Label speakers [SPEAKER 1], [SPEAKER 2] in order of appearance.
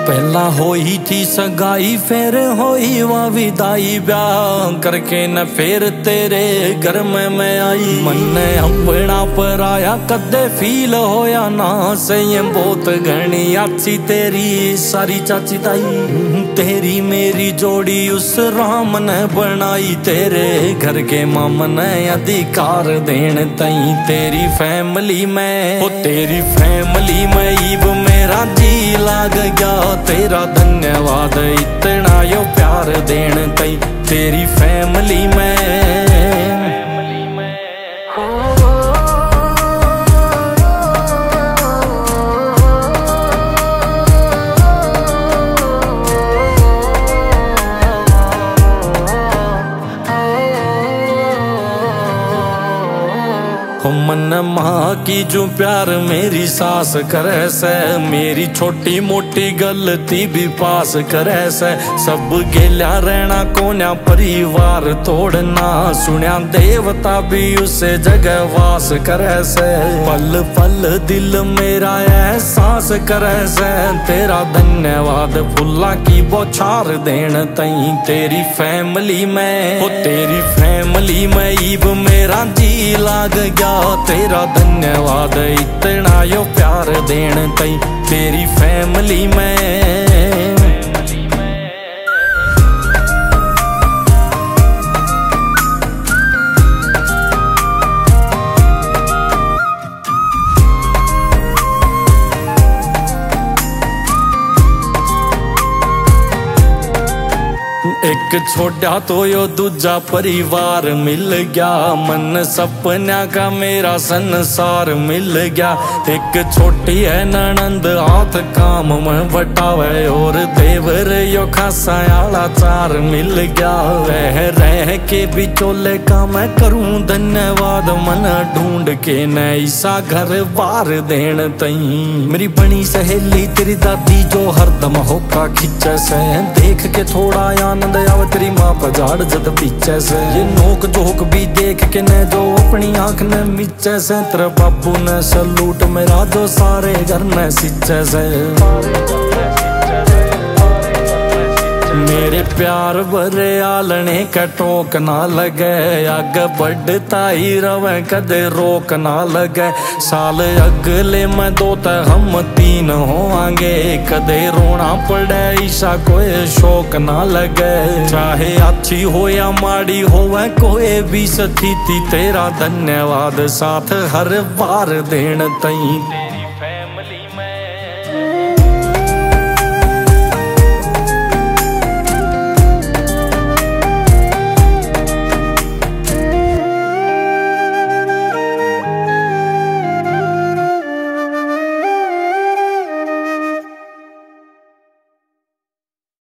[SPEAKER 1] पहला होई थी सगाई फिर होई वा विदाई, ब्याह करके न फिर तेरे घर में मैं आई। मन अपना पर आया कदे फील होया ना से, ये बहुत घनी अच्छी तेरी सारी चाची ताई। तेरी मेरी जोड़ी उस राम ने बनाई, तेरे घर के मामा ने अधिकार देन तई। तेरी फैमिली में ओ तेरी फैमिली में ईब मेरा जी लाग गया, तेरा धन्यवाद इतना यो प्यार देन तई। तेरी फैमिली में मन माँ की जो प्यार मेरी सास करे से, मेरी छोटी मोटी गलती भी पास करे से। सब गेल्या रहना कोन्या परिवार तोड़ना, सुनिया देवता भी उसे जगह वास करे से। पल पल दिल मेरा एहसास करे से, तेरा धन्यवाद फुल्ला की बौछार देन तई। तेरी फैमिली में ओ तेरी फैमिली में ईब मेरा जी लाग गया, तेरा धन्यवाद इतना यो प्यार देन तई। तेरी फैमिली में एक छोटा तो यो दूजा परिवार मिल गया, मन सपना का मेरा संसार मिल गया। एक छोटी है ननंद हाथ काम में बटावे, और देवर यो खासा आला चार मिल गया। रह के बिचोले का मैं करूं धन्यवाद, मन ढूंढ के नैसा घर बार देन तई। मेरी बनी सहेली तेरी दादी जो हरदम होका खिंचे से, देख के थोड़ा आनंद आवे तेरी माँ पजाड़ जद पीछे से। ये नोक जोक भी देख के न जो अपनी आंख ने मीचे से, तेरे बाबू ने सलूट मेरा जो सारे घर ने सींचे से। मेरे प्यार भरे आलने का टोक ना लगे, आगे बढ़ता ही रवे कदे रोक ना लगे। साल अगले में दो ते हम तीन होंगे, कदे रोना पड़े ईसा कोई शौक ना लगे। चाहे अच्छी हो या माड़ी हो वह कोई भी स्थिति, तेरा धन्यवाद साथ हर बार देन तई। तेरी फैमिली में